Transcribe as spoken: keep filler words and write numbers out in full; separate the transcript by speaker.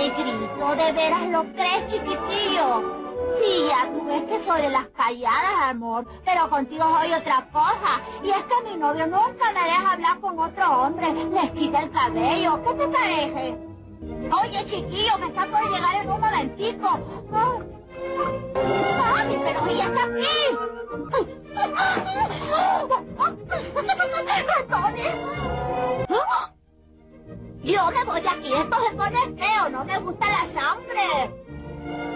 Speaker 1: Negrito, ¿de veras lo crees, chiquitillo? Sí, ya tú ves que soy de las calladas, amor, pero contigo soy otra cosa. Y es que mi novio nunca me deja hablar con otro hombre, les quita el cabello. ¿Qué te parece? Oye, chiquillo, me está por llegar en un momentico. Oh. ¡Mami, pero ella está aquí! ¡Ratones! Yo me voy de aquí, esto se pone feo, no me gusta la sangre.